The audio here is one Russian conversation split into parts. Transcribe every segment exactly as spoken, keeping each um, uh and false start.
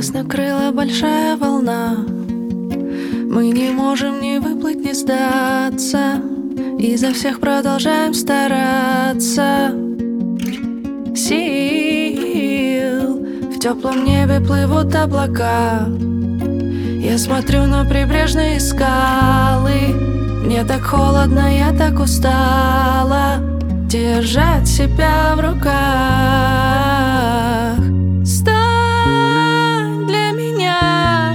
Нас накрыла большая волна, мы не можем ни выплыть, ни сдаться, изо всех продолжаем стараться. Сил в теплом небе плывут облака. Я смотрю на прибрежные скалы. Мне так холодно, я так устала держать себя в руках. Стань для меня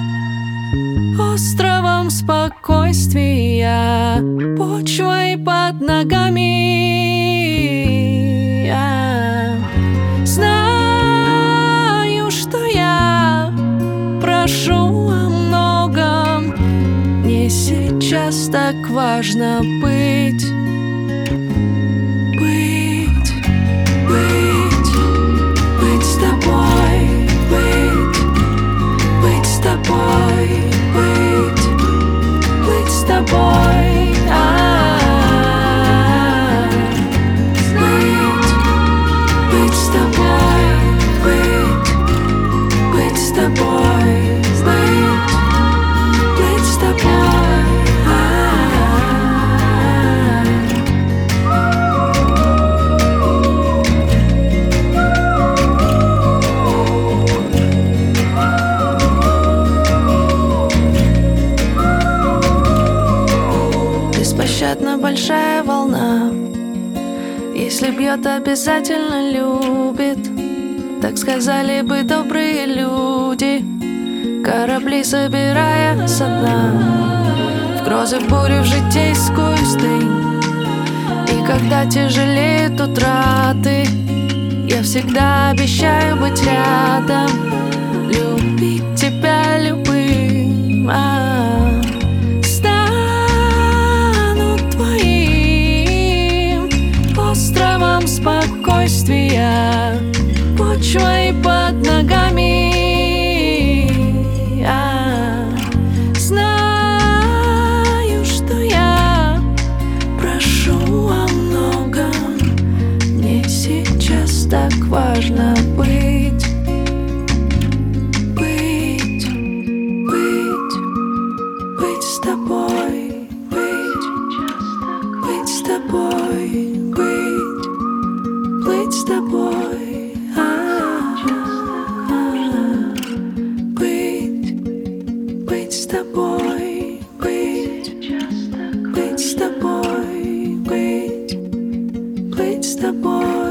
островом спокойствия, почвой под ногами. Я знаю, что я прошу о многом. Мне сейчас так важно быть. Быть, быть, быть с тобой, быть, быть с тобой, быть, быть с тобой, а быть, быть с тобой, быть, быть с тобой, быть, быть с тобой. Беспощадно большая волна, если бьет, обязательно любит. Так сказали бы добрые люди, корабли собирая со дна, в грозы, в бурю, в житейскую стынь. И когда тяжелеют утраты, я всегда обещаю быть рядом, любить тебя любым, а стану твоим островом спокойствия, почвой под ногами. Я знаю, что я прошу о многом. Мне сейчас так важно быть. Быть, быть, быть с тобой, быть, быть с тобой, быть, быть с тобой, а-а-а. Быть, быть с тобой, быть, быть с тобой, быть, быть с тобой.